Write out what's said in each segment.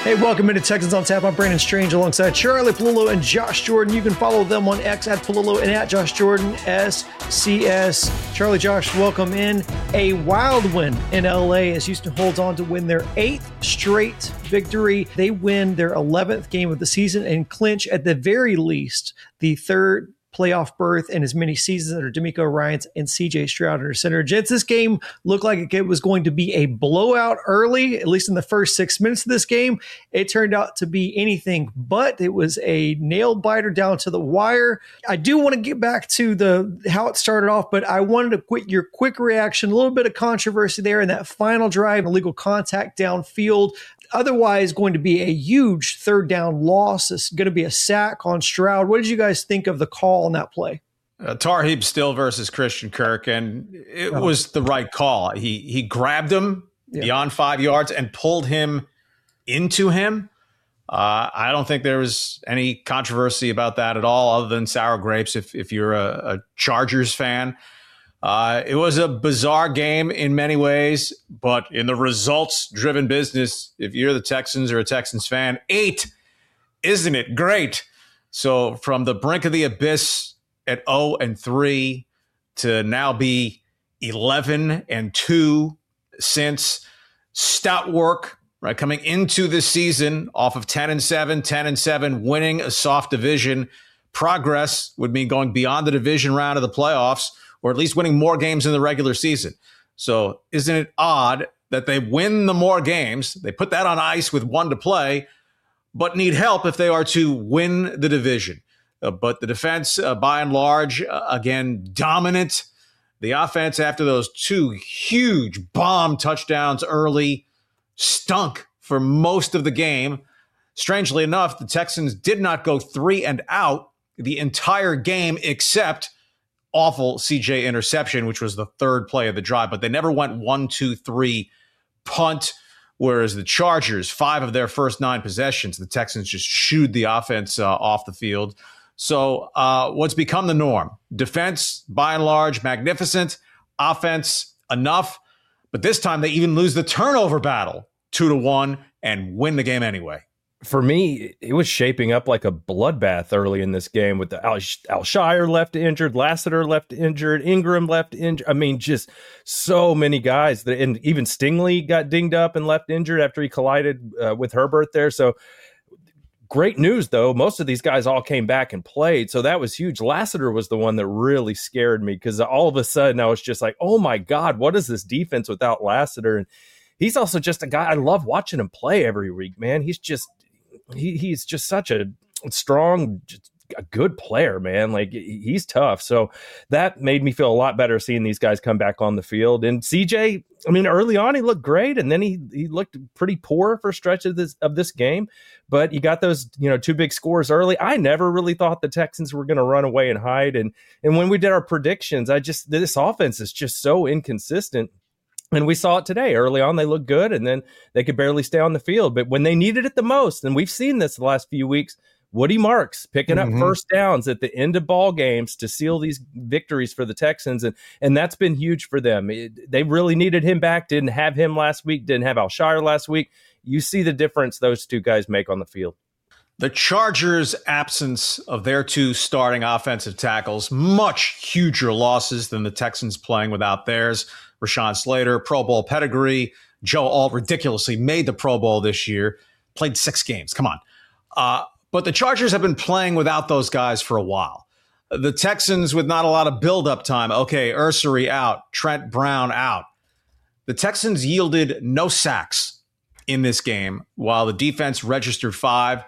Hey, welcome into Texans on Tap. I'm Brandon Strange alongside Charlie Pallillo and Josh Jordan. You can follow them on X at Pallillo and at Josh Jordan SCS. Charlie, Josh, welcome in. A wild win in LA as Houston holds on to win their 8th straight victory. They win their 11th game of the season and clinch at the very least the 3rd playoff berth in as many seasons under DeMeco Ryans and CJ Stroud under center. Gents, this game looked like it was going to be a blowout early, at least in the first 6 minutes of this game. It turned out to be anything but. It was a nail biter down to the wire. I do want to get back to how it started off, but I wanted to get your quick reaction. A little bit of controversy there in that final drive, illegal contact downfield. Otherwise going to be a huge 3rd down loss. It's going to be a sack on Stroud. What did you guys think of the call on that play? Tarheeb Still versus Christian Kirk, and it was the right call. He grabbed him beyond 5 yards and pulled him into him. I don't think there was any controversy about that at all, other than sour grapes if you're a Chargers fan. It was a bizarre game in many ways, but in the results-driven business, if you're the Texans or a Texans fan, 8, isn't it great? So from the brink of the abyss at 0-3 to now be 11-2 since stout work, right? Coming into this season off of 10-7, winning a soft division. Progress would mean going beyond the division round of the playoffs, or at least winning more games in the regular season. So isn't it odd that they win the more games? They put that on ice with 1 to play, but need help if they are to win the division. But the defense, by and large, again, dominant. The offense, after those 2 huge bomb touchdowns early, stunk for most of the game. Strangely enough, the Texans did not go 3 and out the entire game except awful CJ interception, which was the 3rd play of the drive, but they never went 1-2-3 punt, whereas the Chargers, 5 of their first 9 possessions, the Texans just shooed the offense off the field. So what's become the norm? Defense, by and large, magnificent. Offense, enough. But this time they even lose the turnover battle 2-1 and win the game anyway. For me, it was shaping up like a bloodbath early in this game with the Alshire left injured, Lassiter left injured, Ingram left injured. I mean, just so many guys. And even Stingley got dinged up and left injured after he collided with Herbert there. So great news, though. Most of these guys all came back and played. So that was huge. Lassiter was the one that really scared me because all of a sudden I was just like, oh, my God, what is this defense without Lassiter? And he's also just a guy. I love watching him play every week, man. He's just such a strong, a good player, man. Like, he's tough. So that made me feel a lot better seeing these guys come back on the field. And CJ, I mean, early on he looked great, and then he looked pretty poor for a stretch of this game. But you got those 2 big scores early. I never really thought the Texans were going to run away and hide. And when we did our predictions, this offense is just so inconsistent. And we saw it today. Early on, they looked good, and then they could barely stay on the field. But when they needed it the most, and we've seen this the last few weeks, Woody Marks picking up first downs at the end of ball games to seal these victories for the Texans, and that's been huge for them. They really needed him back. Didn't have him last week. Didn't have Alshire last week. You see the difference those 2 guys make on the field. The Chargers' absence of their 2 starting offensive tackles, much huger losses than the Texans playing without theirs. Rashawn Slater, Pro Bowl pedigree. Joe Alt ridiculously made the Pro Bowl this year. Played 6 games. Come on. But the Chargers have been playing without those guys for a while. The Texans with not a lot of build-up time. Okay, Ursary out. Trent Brown out. The Texans yielded no sacks in this game, while the defense registered 5.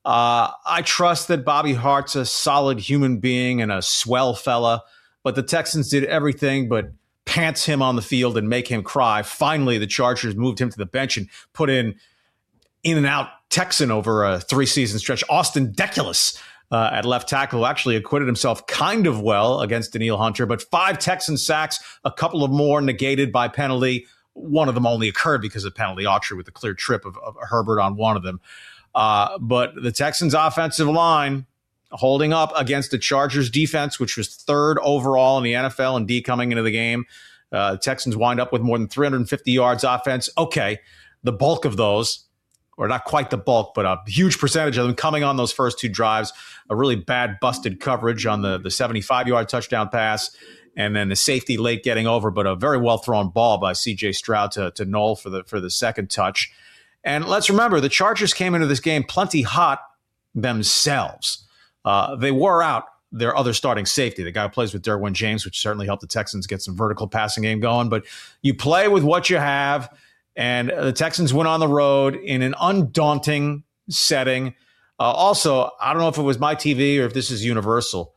I trust that Bobby Hart's a solid human being and a swell fella, but the Texans did everything but pants him on the field and make him cry. Finally, the Chargers moved him to the bench and put in and out Texan over a 3-season stretch. Austin Deculus at left tackle, who actually acquitted himself kind of well against Danielle Hunter, but 5 Texan sacks, a couple of more negated by penalty. One of them only occurred because of penalty. Autry with a clear trip of Herbert on one of them. But the Texans' offensive line holding up against the Chargers' defense, which was 3rd overall in the NFL in D coming into the game. Texans wind up with more than 350 yards offense. Okay, the bulk of those or not quite the bulk, but a huge percentage of them coming on those first two drives. A really bad busted coverage on the 75-yard touchdown pass, and then the safety late getting over, but a very well-thrown ball by C.J. Stroud to Knoll for the second touch. And let's remember, the Chargers came into this game plenty hot themselves. They wore out their other starting safety, the guy who plays with Derwin James, which certainly helped the Texans get some vertical passing game going. But you play with what you have, and the Texans went on the road in an undaunting setting. Also, I don't know if it was my TV or if this is universal.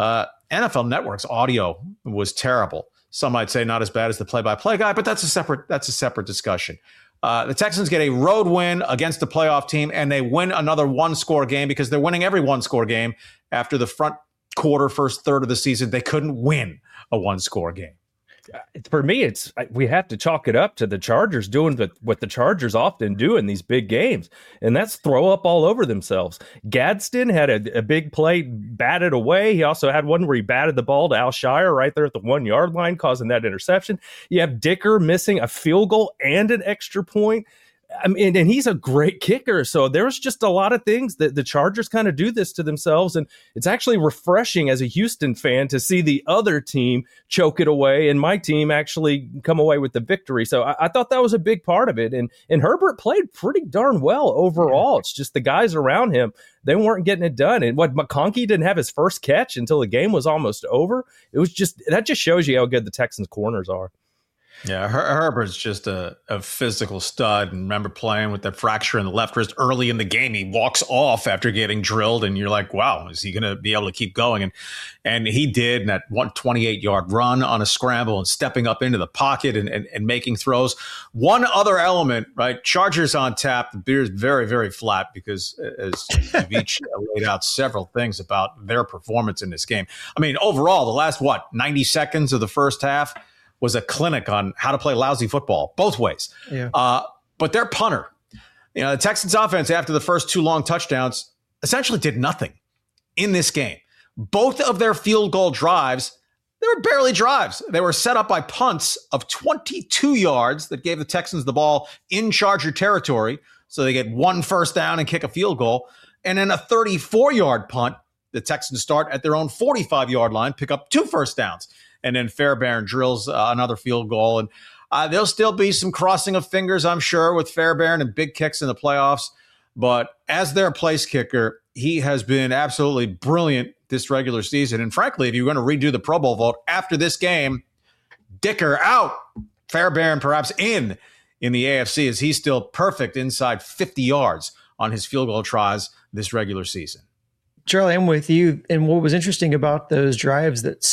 NFL Network's audio was terrible. Some might say not as bad as the play-by-play guy, but that's a separate discussion. The Texans get a road win against a playoff team, and they win another one-score game because they're winning every one-score game. After the front quarter, first third of the season, they couldn't win a one-score game. For me, we have to chalk it up to the Chargers doing what the Chargers often do in these big games, and that's throw up all over themselves. Gadsden had a big play batted away. He also had one where he batted the ball to Alshire right there at the 1 yard line, causing that interception. You have Dicker missing a field goal and an extra point. I mean, and he's a great kicker. So there's just a lot of things that the Chargers kind of do this to themselves. And it's actually refreshing as a Houston fan to see the other team choke it away and my team actually come away with the victory. So I thought that was a big part of it. And Herbert played pretty darn well overall. It's just the guys around him, they weren't getting it done. And McConkey didn't have his first catch until the game was almost over. That just shows you how good the Texans corners are. Yeah, Herbert's just a physical stud. And remember playing with that fracture in the left wrist early in the game. He walks off after getting drilled, and you're like, wow, is he going to be able to keep going? And he did, and that 128-yard run on a scramble and stepping up into the pocket and making throws. One other element, right? Chargers on tap. The beer's very, very flat because, as you've each laid out several things about their performance in this game. I mean, overall, the last, 90 seconds of the first half was a clinic on how to play lousy football both ways. Yeah. But their punter, the Texans offense after the first two long touchdowns essentially did nothing in this game. Both of their field goal drives, they were barely drives. They were set up by punts of 22 yards that gave the Texans the ball in Charger territory. So they get one first down and kick a field goal. And then a 34-yard punt. The Texans start at their own 45-yard line, pick up 2 first downs. And then Fairbairn drills another field goal. And there'll still be some crossing of fingers, I'm sure, with Fairbairn and big kicks in the playoffs. But as their place kicker, he has been absolutely brilliant this regular season. And frankly, if you're going to redo the Pro Bowl vote after this game, Dicker out, Fairbairn perhaps in the AFC, as he's still perfect inside 50 yards on his field goal tries this regular season. Charlie, I'm with you. And what was interesting about those drives that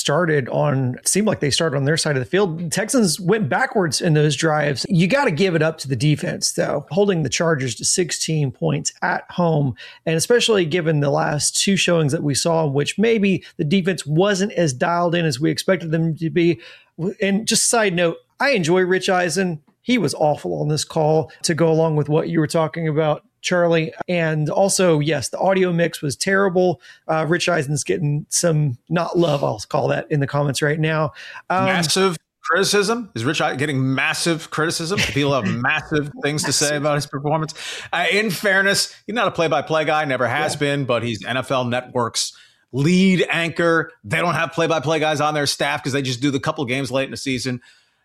seemed like they started on their side of the field. The Texans went backwards in those drives. You got to give it up to the defense, though, holding the Chargers to 16 points at home. And especially given the last 2 showings that we saw, in which maybe the defense wasn't as dialed in as we expected them to be. And just side note, I enjoy Rich Eisen. He was awful on this call, to go along with what you were talking about, Charlie. And also, yes, the audio mix was terrible. Rich Eisen's getting some not love, I'll call that, in the comments right now. Massive criticism? Is Rich getting massive criticism? People have massive things to say about his performance. In fairness, he's not a play-by-play guy, never has been, but he's NFL Network's lead anchor. They don't have play-by-play guys on their staff because they just do the couple games late in the season,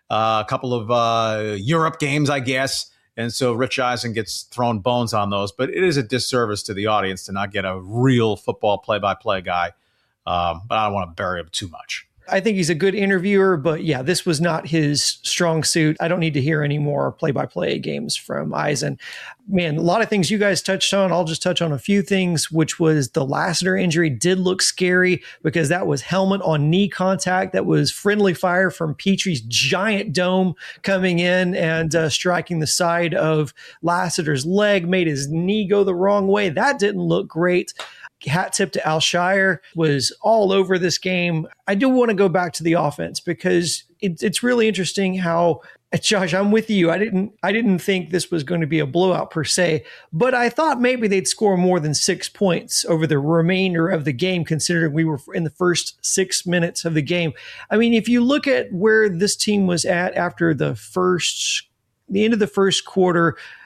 a couple of Europe games, I guess. And so Rich Eisen gets thrown bones on those. But it is a disservice to the audience to not get a real football play-by-play guy. But I don't want to bury him too much. I think he's a good interviewer, but yeah, this was not his strong suit. I don't need to hear any more play-by-play games from Eisen. Man, a lot of things you guys touched on. I'll just touch on a few things, which was the Lassiter injury did look scary because that was helmet on knee contact. That was friendly fire from Petrie's giant dome coming in and striking the side of Lassiter's leg, made his knee go the wrong way. That didn't look great. Hat tip to Alshire, was all over this game. I do want to go back to the offense because it's really interesting how, Josh, I'm with you. I didn't think this was going to be a blowout per se, but I thought maybe they'd score more than 6 points over the remainder of the game, considering we were in the first 6 minutes of the game. I mean, if you look at where this team was at after the end of the first quarter,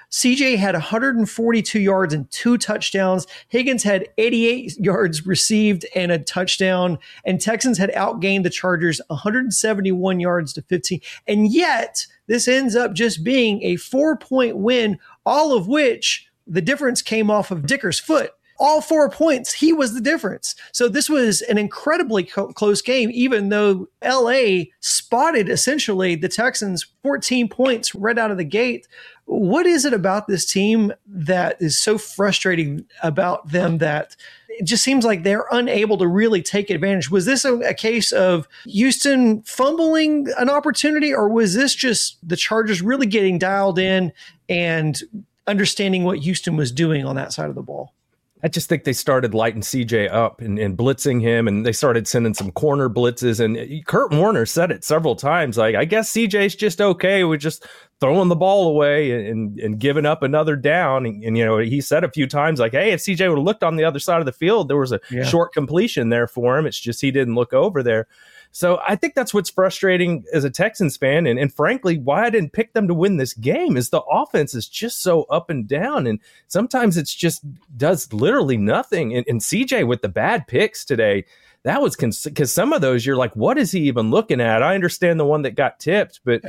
CJ had 142 yards and 2 touchdowns. Higgins had 88 yards received and a touchdown. And Texans had outgained the Chargers 171 yards to 15. And yet, this ends up just being a 4-point win, all of which the difference came off of Dicker's foot. All 4 points, he was the difference. So this was an incredibly close game, even though LA spotted essentially the Texans 14 points right out of the gate. What is it about this team that is so frustrating about them that it just seems like they're unable to really take advantage? Was this a case of Houston fumbling an opportunity, or was this just the Chargers really getting dialed in and understanding what Houston was doing on that side of the ball? I just think they started lighting CJ up and blitzing him, and they started sending some corner blitzes. And Kurt Warner said it several times, like, I guess CJ's just okay with just throwing the ball away and giving up another down. And you know, he said a few times, like, hey, if CJ would have looked on the other side of the field, there was a short completion there for him. It's just he didn't look over there. So I think that's what's frustrating as a Texans fan. And frankly, why I didn't pick them to win this game is the offense is just so up and down. And sometimes it's just does literally nothing. And CJ with the bad picks today, that was because some of those you're like, what is he even looking at? I understand the one that got tipped, but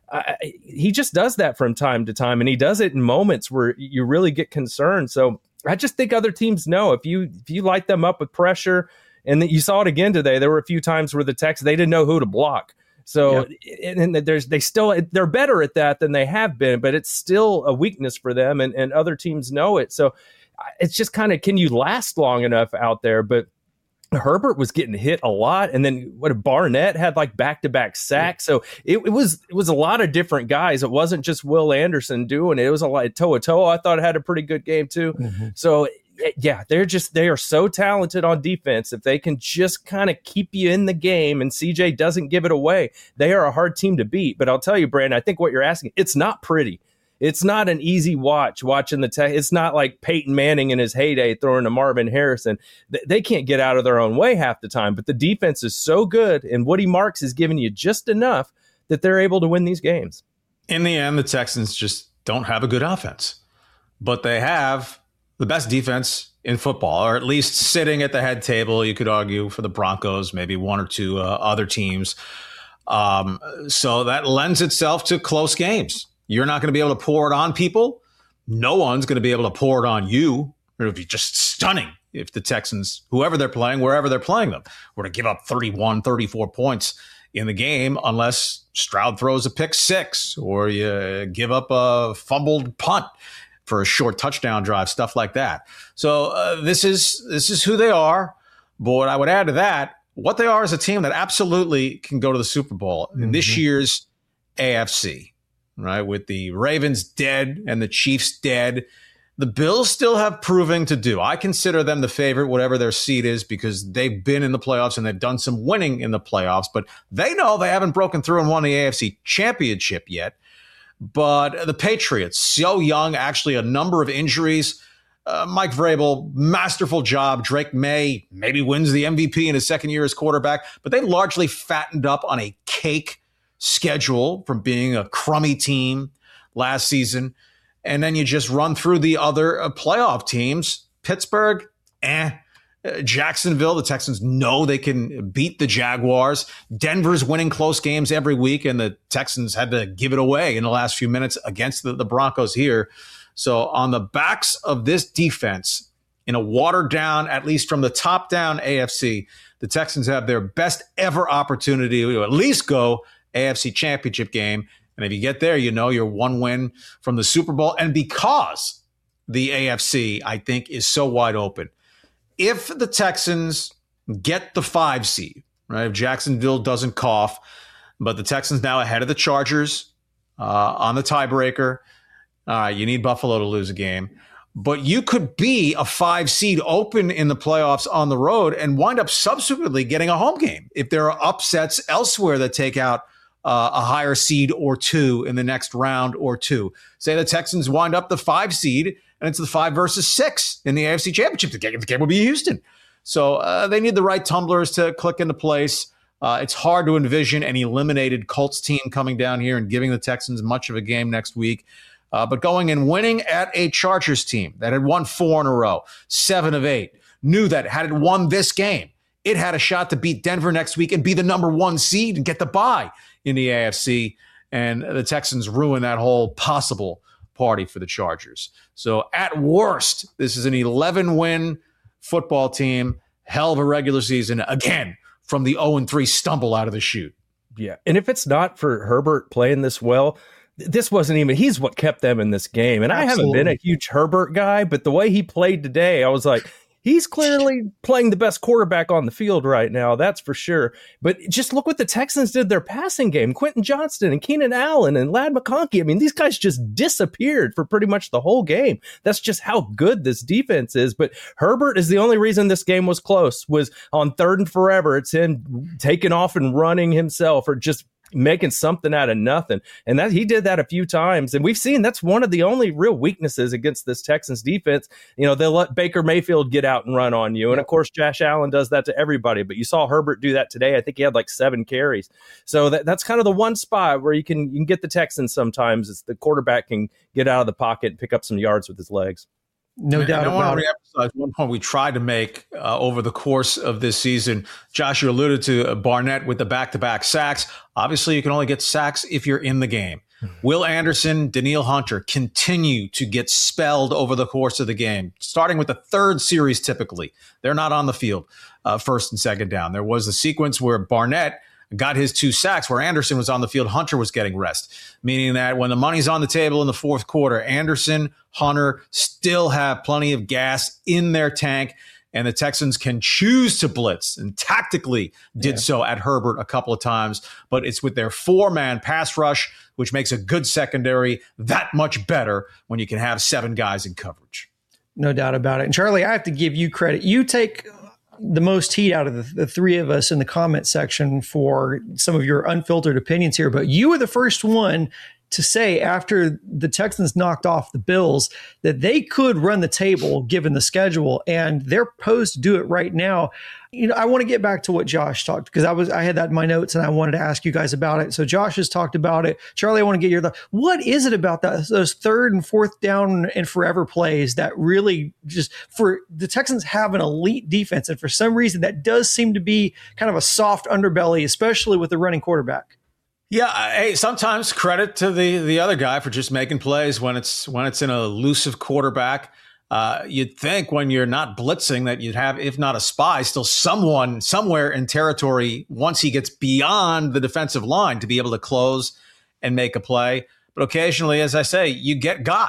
he just does that from time to time. And he does it in moments where you really get concerned. So I just think other teams know if you light them up with pressure. And you saw it again today. There were a few times where the Texans, they didn't know who to block. So and they're better at that than they have been, but it's still a weakness for them, and other teams know it. So it's just kind of, can you last long enough out there? But Herbert was getting hit a lot, and then Barnett had like back-to-back sacks. So it was a lot of different guys. It wasn't just Will Anderson doing it. It was a lot. Toa I thought had a pretty good game too. Mm-hmm. So yeah, they are so talented on defense. If they can just kind of keep you in the game and CJ doesn't give it away, they are a hard team to beat. But I'll tell you, Brandon, I think what you're asking, it's not pretty. It's not an easy watching the it's not like Peyton Manning in his heyday throwing to Marvin Harrison. They can't get out of their own way half the time, but the defense is so good, and Woody Marks is giving you just enough that they're able to win these games. In the end, the Texans just don't have a good offense, but they have the best defense in football, or at least sitting at the head table. You could argue for the Broncos, maybe one or two other teams. So that lends itself to close games. You're not going to be able to pour it on people. No one's going to be able to pour it on you. It would be just stunning if the Texans, whoever they're playing, wherever they're playing them, were to give up 31, 34 points in the game, unless Stroud throws a pick six or you give up a fumbled punt for a short touchdown drive, stuff like that. So this is who they are. But what I would add to that, what they are is a team that absolutely can go to the Super Bowl in this year's AFC, right? With the Ravens dead and the Chiefs dead, the Bills still have proving to do. I consider them the favorite, whatever their seed is, because they've been in the playoffs and they've done some winning in the playoffs. But they know they haven't broken through and won the AFC Championship yet. But the Patriots, so young, actually a number of injuries. Mike Vrabel, masterful job. Drake May maybe wins the MVP in his second year as quarterback, but they largely fattened up on a cake schedule from being a crummy team last season. And then you just run through the other playoff teams. Pittsburgh, Jacksonville, the Texans know they can beat the Jaguars. Denver's winning close games every week, and the Texans had to give it away in the last few minutes against the Broncos here. So on the backs of this defense, in a watered down, at least from the top down AFC, the Texans have their best ever opportunity to at least go AFC Championship game. And if you get there, you know you're one win from the Super Bowl. And because the AFC, I think, is so wide open, if the Texans get the 5 seed, right, if Jacksonville doesn't cough, but the Texans now ahead of the Chargers on the tiebreaker, you need Buffalo to lose a game. But you could be a 5 seed open in the playoffs on the road and wind up subsequently getting a home game if there are upsets elsewhere that take out a higher seed or two in the next round or two. Say the Texans wind up the 5 seed, and it's the 5 versus 6 in the AFC Championship. The game will be Houston. So they need the right tumblers to click into place. It's hard to envision an eliminated Colts team coming down here and giving the Texans much of a game next week. But going and winning at a Chargers team that had won 4 in a row, 7 of 8, knew that had it won this game, it had a shot to beat Denver next week and be the number 1 seed and get the bye in the AFC. And the Texans ruined that whole possible party for the Chargers. So at worst, this is an 11-win football team, hell of a regular season, again, from the 0-3 stumble out of the chute. Yeah, and if it's not for Herbert playing this well, this wasn't even, he's what kept them in this game. And Absolutely. I haven't been a huge Herbert guy, but the way he played today, I was like, he's clearly playing the best quarterback on the field right now. That's for sure. But just look what the Texans did their passing game. Quentin Johnston and Keenan Allen and Ladd McConkey. I mean, these guys just disappeared for pretty much the whole game. That's just how good this defense is. But Herbert is the only reason this game was close, was on 3rd and forever. It's him taking off and running himself, or just making something out of nothing. And that he did that a few times. And we've seen that's one of the only real weaknesses against this Texans defense. You know, they'll let Baker Mayfield get out and run on you. And of course, Josh Allen does that to everybody. But you saw Herbert do that today. I think he had like 7 carries. So that's kind of the one spot where you can get the Texans sometimes. It's the quarterback can get out of the pocket and pick up some yards with his legs. No doubt about it. I want to reemphasize one point we tried to make over the course of this season. Josh, you alluded to Barnett with the back-to-back sacks. Obviously, you can only get sacks if you're in the game. Will Anderson, Danielle Hunter continue to get spelled over the course of the game, starting with the 3rd series typically. They're not on the field first and second down. There was a sequence where Barnett got his 2 sacks where Anderson was on the field. Hunter was getting rest, meaning that when the money's on the table in the 4th quarter, Anderson, Hunter still have plenty of gas in their tank, and the Texans can choose to blitz, and tactically did so at Herbert a couple of times. But it's with their 4-man pass rush, which makes a good secondary that much better when you can have 7 guys in coverage. No doubt about it. And Charlie, I have to give you credit. You take the most heat out of the 3 of us in the comment section for some of your unfiltered opinions here, but you were the first one to say after the Texans knocked off the Bills that they could run the table given the schedule, and they're posed to do it right now. You know, I want to get back to what Josh talked, because I had that in my notes and I wanted to ask you guys about it. So Josh has talked about it. Charlie, I want to get your thought. What is it about those 3rd and 4th down and forever plays that really just, for the Texans have an elite defense, and for some reason that does seem to be kind of a soft underbelly, especially with the running quarterback? Yeah, hey, sometimes credit to the other guy for just making plays when it's an elusive quarterback. You'd think when you're not blitzing that you'd have, if not a spy, still someone somewhere in territory once he gets beyond the defensive line to be able to close and make a play. But occasionally, as I say, you get got.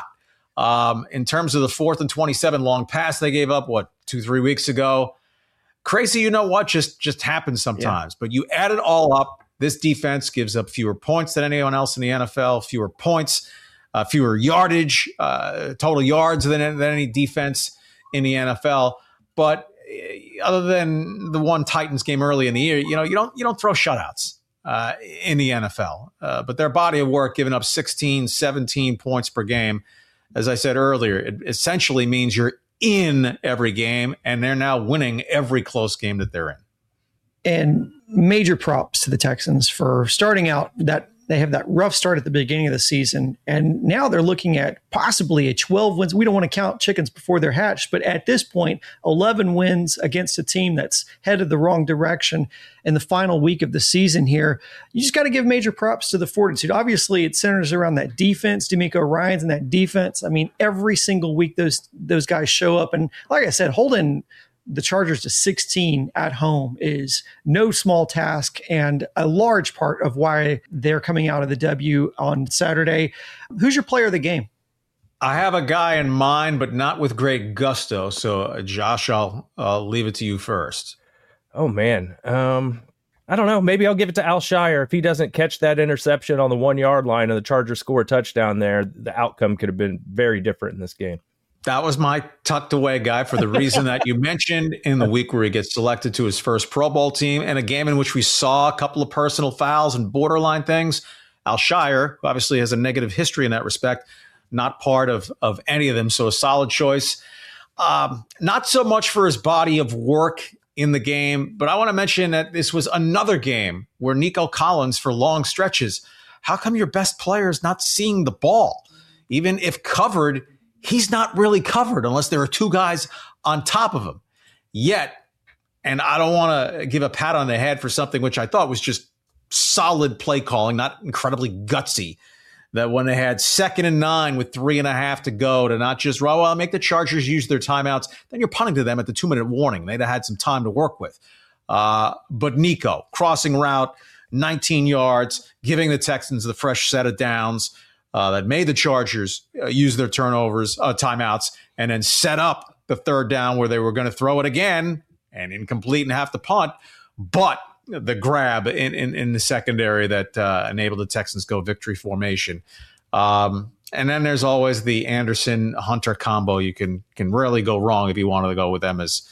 In terms of the 4th and 27 long pass they gave up, 2-3 weeks ago? Crazy, you know what? Just happens sometimes. Yeah. But you add it all up. This defense gives up fewer points than anyone else in the NFL, fewer points, fewer yardage, total yards than any defense in the NFL. But other than the one Titans game early in the year, you don't throw shutouts in the NFL. But their body of work, giving up 16, 17 points per game, as I said earlier, it essentially means you're in every game, and they're now winning every close game that they're in. And major props to the Texans for starting out that they have that rough start at the beginning of the season. And now they're looking at possibly a 12 wins. We don't want to count chickens before they're hatched, but at this point, 11 wins against a team that's headed the wrong direction in the final week of the season here. You just got to give major props to the fortitude. Obviously, it centers around that defense, D'Amico Ryans and that defense. I mean, every single week those guys show up. And like I said, holding the Chargers to 16 at home is no small task, and a large part of why they're coming out of the W on Saturday. Who's your player of the game? I have a guy in mind, but not with great gusto. So, Josh, I'll leave it to you first. Oh, man. I don't know. Maybe I'll give it to Alshire. If he doesn't catch that interception on the 1-yard line and the Chargers score a touchdown there, the outcome could have been very different in this game. That was my tucked away guy for the reason that you mentioned, in the week where he gets selected to his first Pro Bowl team, and a game in which we saw a couple of personal fouls and borderline things. Alshire, who obviously has a negative history in that respect, not part of any of them. So a solid choice. Not so much for his body of work in the game, but I want to mention that this was another game where Nico Collins, for long stretches, how come your best player is not seeing the ball? even if covered, he's not really covered unless there are two guys on top of him. Yet, and I don't want to give a pat on the head for something which I thought was just solid play calling, not incredibly gutsy, that when they had 2nd and 9 with 3.5 to go, to not just, well, make the Chargers use their timeouts, then you're punting to them at the 2-minute warning. They'd have had some time to work with. But Nico, crossing route, 19 yards, giving the Texans the fresh set of downs that made the Chargers use their timeouts, and then set up the 3rd down where they were going to throw it again and incomplete and have to punt. But the grab in the secondary that enabled the Texans go victory formation. And then there's always the Anderson-Hunter combo. You can rarely go wrong if you wanted to go with them as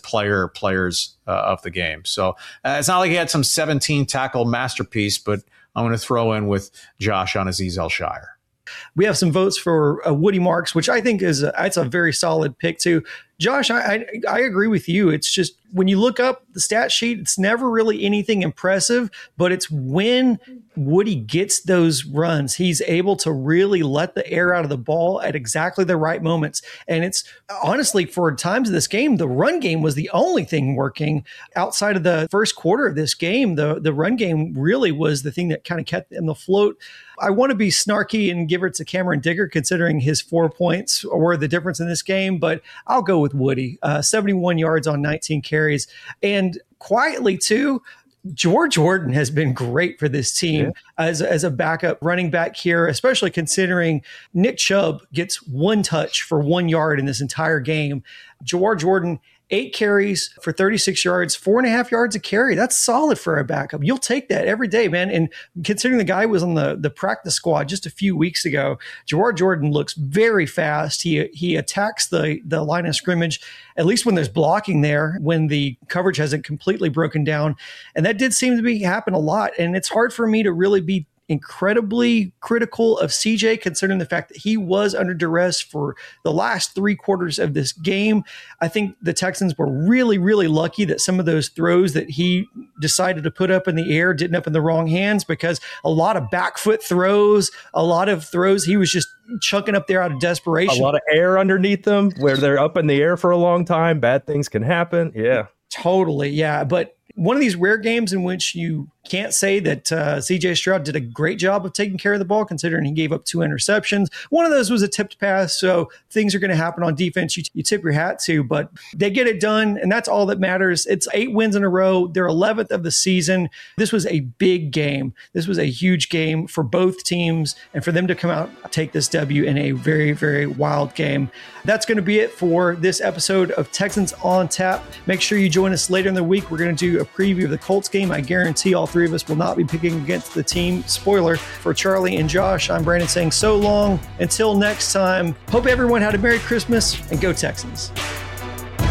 players of the game. So it's not like he had some 17-tackle masterpiece, but I'm going to throw in with Josh on Azeez Al-Shaair. We have some votes for Woody Marks, which I think it's a very solid pick too. Josh, I agree with you. It's just when you look up the stat sheet, it's never really anything impressive, but it's when Woody gets those runs, he's able to really let the air out of the ball at exactly the right moments. And it's honestly, for times of this game, the run game was the only thing working outside of the first quarter of this game. The run game really was the thing that kind of kept them afloat. I want to be snarky and give it to Cameron Digger, considering his 4 points were the difference in this game, but I'll go with Woody. 71 yards on 19 carries. And quietly, too, George Jordan has been great for this team as a backup running back here, especially considering Nick Chubb gets 1 touch for 1 yard in this entire game. George Jordan, 8 carries for 36 yards, 4.5 yards a carry. That's solid for a backup. You'll take that every day, man. And considering the guy was on the practice squad just a few weeks ago, George Jordan looks very fast. He attacks the line of scrimmage, at least when there's blocking there, when the coverage hasn't completely broken down. And that did seem to happen a lot. And it's hard for me to really be incredibly critical of CJ, considering the fact that he was under duress for the last 3 quarters of this game. I think the Texans were really, really lucky that some of those throws that he decided to put up in the air didn't up in the wrong hands, because a lot of back foot throws, a lot of throws he was just chucking up there out of desperation. A lot of air underneath them where they're up in the air for a long time. Bad things can happen. Yeah. Totally. Yeah. But one of these rare games in which you can't say that CJ Stroud did a great job of taking care of the ball, considering he gave up 2 interceptions. One of those was a tipped pass, so things are going to happen on defense you tip your hat to, but they get it done, and that's all that matters. It's 8 wins in a row. They're 11th of the season. This was a big game. This was a huge game for both teams, and for them to come out and take this W in a very, very wild game. That's going to be it for this episode of Texans on Tap. Make sure you join us later in the week. We're going to do a preview of the Colts game. I guarantee all 3 of us will not be picking against the team. Spoiler for Charlie and Josh. I'm Brandon saying so long. Until next time, hope everyone had a Merry Christmas, and go Texans.